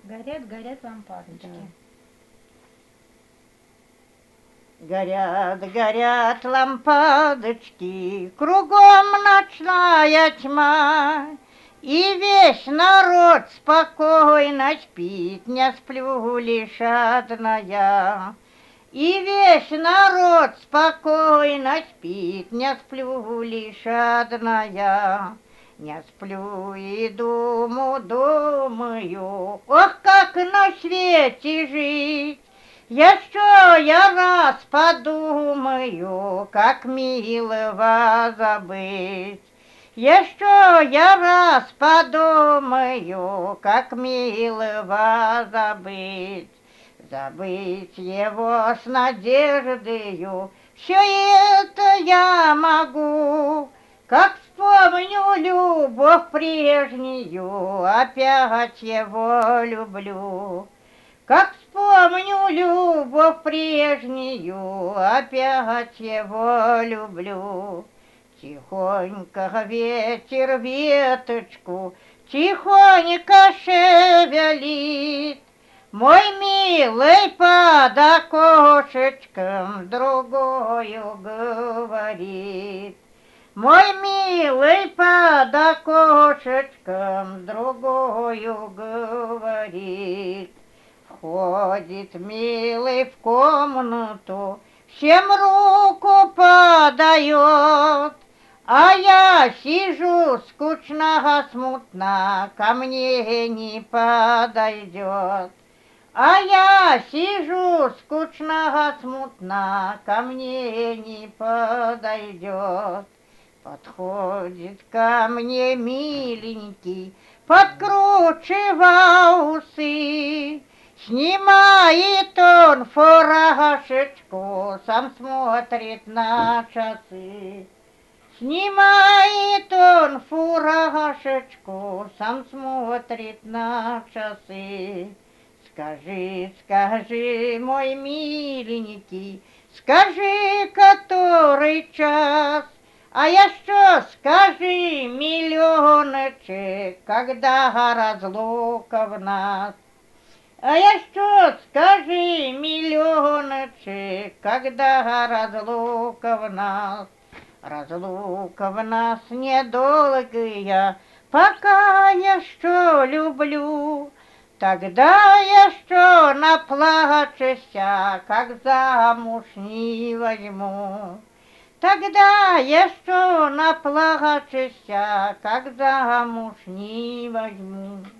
Горят, горят лампадочки. Горят, горят лампадочки, кругом ночная тьма, и весь народ спокойно спит, не сплю лишь одна я. И весь народ спокойно спит, не сплю лишь одна я. Не сплю и думаю, ох, как на свете жить. Еще я раз подумаю, как милого забыть. Еще я раз подумаю, как милого забыть. Забыть его с надеждою, все это я могу. Как вспомню любовь прежнюю, опять его люблю. Как вспомню любовь прежнюю, опять его люблю. Тихонько ветер веточку, тихонько шевелит. Мой милый под окошечком другою говорит. Мой милый под окошечком другою говорит. Входит милый в комнату, всем руку подает, а я сижу скучно, смутно, ко мне не подойдет. А я сижу скучно, смутно, ко мне не подойдет. Подходит ко мне миленький, подкручивая усы, снимает он фуражечку, сам смотрит на часы. Снимает он фуражечку, сам смотрит на часы. Скажи, скажи, мой миленький, скажи, который час, а я что, скажи, миллионочек, когда разлука в нас. А я что, скажи, миллионочек, когда разлука в нас. Разлука в нас недолгая, пока я что люблю. Тогда я что наплачуся, как замуж не возьму. Тогда я что наплачуся, как замуж не возьму.